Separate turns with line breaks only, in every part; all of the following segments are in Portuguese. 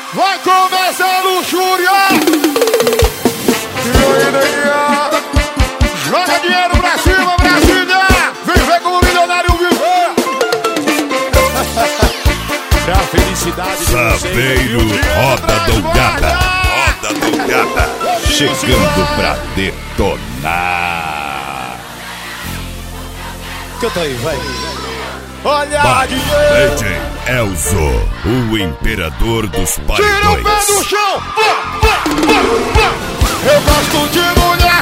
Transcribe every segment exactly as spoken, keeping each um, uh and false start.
Vai começar a luxúria. E aí, neguinha? Joga dinheiro pra cima, Brasília. Vem ver como o milionário viver. Pra felicidade de vocês.
Sapeiro, roda dourada. Roda dourada. Chegando pra detonar.
Canta aí, vai. Olha
Vai,
dinheiro.
D J Elzo, o imperador dos
Tira o pé
paredões.
do chão. Vá, vá, vá, vá. Eu gosto de mulher.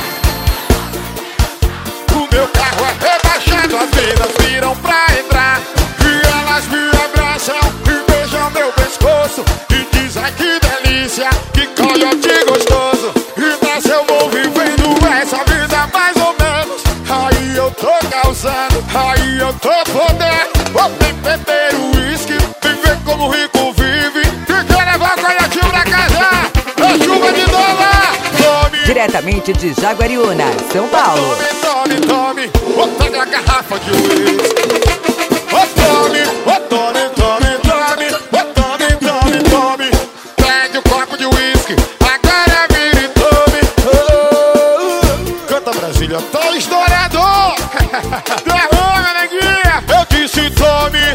O meu carro é rebaixado, as minas viram pra entrar. E elas me abraçam e beijam meu pescoço. E dizem que delícia, que coiote gostoso. E nessa eu vou vivendo essa vida mais ou menos. Aí eu tô causando, aí eu tô podendo. Vou beber o uísque, viver como rico vive. E quer levar coiotinho pra casa, é chuva de dólar. Tome,
Diretamente de Jaguariúna, São Paulo.
tome, tome, tome. Vou pegar a garrafa de uísque. Ô tome, ô tome, tome, tome. Ô tome, tome, tome. Pegue o copo de uísque, agora vire e tome. Oh, canta Brasília, tô estourador. Derrama, neguinha. Eu disse tome.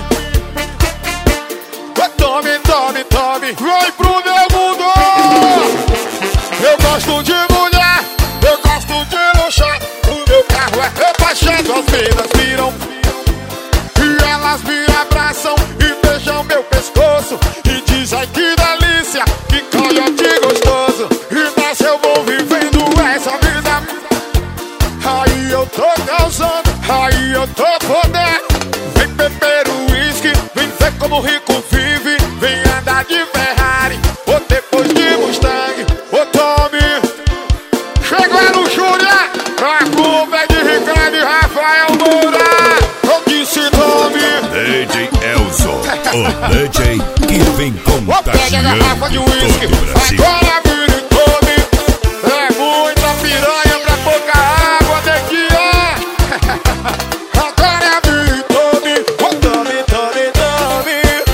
Ô tome, tome, tome. Vem pro meu mundo. Eu gosto de mulher, eu gosto de luxar. O meu carro é rebaixado, as minas viram. E elas me abraçam e beijam meu pescoço. E dizem que delícia, que coiote gostoso. E nessa eu vou vivendo essa vida. Aí eu tô causando, aí eu tô podendo. Vem beber o uísque, vem ver como rico vive. Vem andar de Ferrari, ou depois de Mustang. Ô tome, chegou a luxúria. A culpa é de Ricardo e Rafael Moura. Eu disse tome.
D J Elzo, o D J que vem
Pega a garrafa de
contagiando
uísque,
todo o Brasil.
agora vira e tome. É muita piranha pra pouca água, neguinha. Agora vira e tome. Ô tome, tome, tome.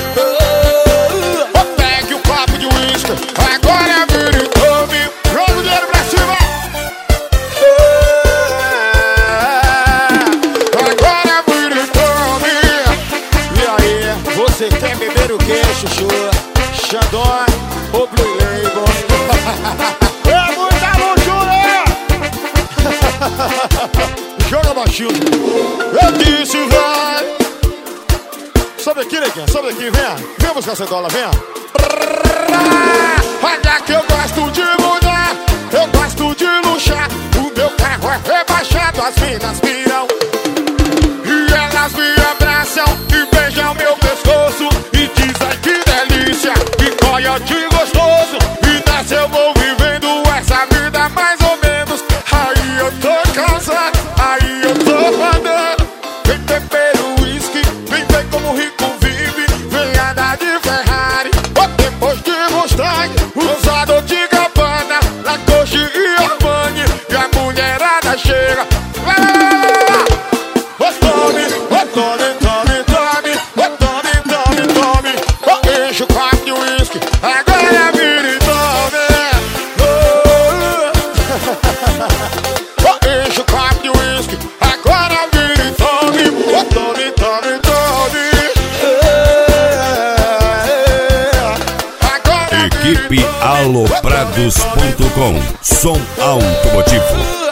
Ô, pegue o copo de uísque, agora vira e tome. Joga o dinheiro pra cima. Agora vira e tome. E aí, você quer beber o que, chuchu? Xandão ou Blue Label? É muita luxúria! Joga baixinho. Eu disse vai. Sobe aqui, neguinha, sobe aqui, venha. Vem buscar essa dólar, venha. Olha que eu gosto de mulher, eu gosto de luxar. O meu carro é rebaixado, as minas viram. E elas me abraçam e beijam meu pescoço. E dizem que delícia, que coiote gostoso. E nessa eu vou vivendo essa vida mais ou menos. Aí eu tô cansado, aí eu tô mandando. Vem beber o uísque, vem ver como rico vive. Vem andar de Ferrari, ou depois de Mustang. Usado de Gabbana, Lacoste e Armani. E a mulherada chega. Lá, lá, lá, lá, lá. Ô tome, ô tome, tome, tome. Ô tome, tome, tome. Ô enche o copo de uísque, agora vira e tome. Ô enche o copo de uísque, agora vira e tome. Ô tome, tome, tome. Agora vira e
Equipe
tome.
aloprados ponto com, som automotivo.